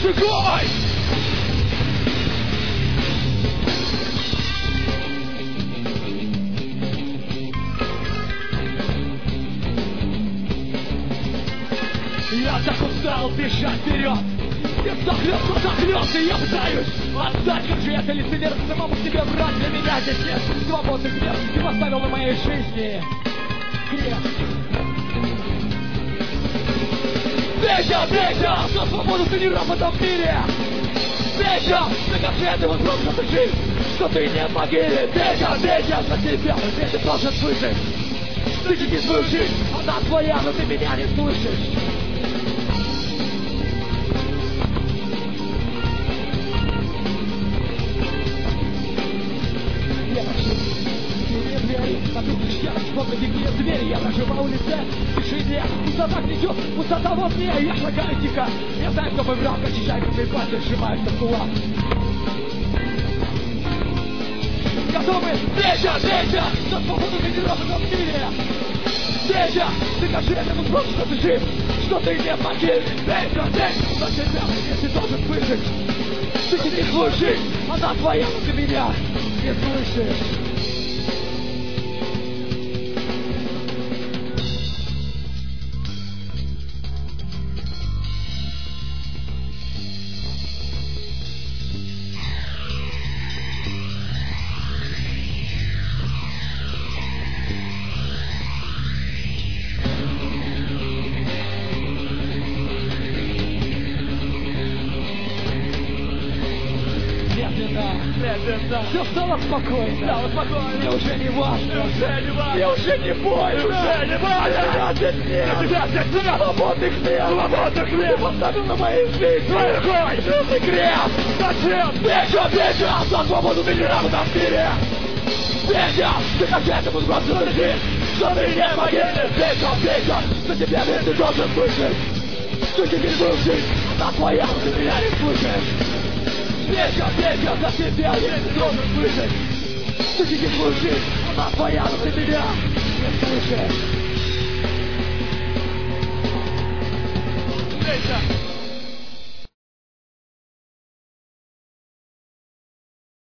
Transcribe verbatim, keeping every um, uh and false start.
зажигай! Я так устал бежать вперед. Сердце хлёст, захлёст, и я пытаюсь отдать. Как же это лицемер, самому себе врать. Для меня здесь нет свободных мест. Ты поставил на моей жизни крест. Бейся, бейся, за свободу ты не раб в этом мире. Бейся, докажи этому взрослому, что ты жив, что ты не в могиле. Бейся, бейся за себя, но ты должен слышать. Слышите свою жизнь, она твоя, но ты меня не слышишь. Сколько где звери, я нахожу по улице, тишине, пустота гнетет, пустота во мне, я шагаю тихо, я знаю, кто мой враг, ощущаю, как мои пальцы сжимаются в кулак. Готовы? Бейся, бейся, за свободу тренированного в мире. Бейся, докажи этому сроку, что ты жив, что ты не в могиле. Бейся, бейся, за себя, если должен выжить. Ты теперь свою жизнь, она твоя, но ты меня не слышишь. Все стало спокойно. Стало спокойно. Мне уже не важно. Уже не важно. Мне уже не больно. Уже не важно. Двадцать лет. Двадцать лет. Свободных лет. Свободных лет. Ты поставил на моей жизни. Твой рукой. Жирный крест. Зачем? Бейся, бейся. За свободу ты не равен в мире. Бейся. Докажи этому взрослому жизнь, что ты не в могиле. Бейся, бейся. За тебя ты должен слышать. Что теперь был жизнь. Она твоя, но ты меня не слышишь. Бейся, бейся за себя, я не должен слышать. Ты теперь свою жизнь, она твоя, но ты меня не слышишь. Бейся.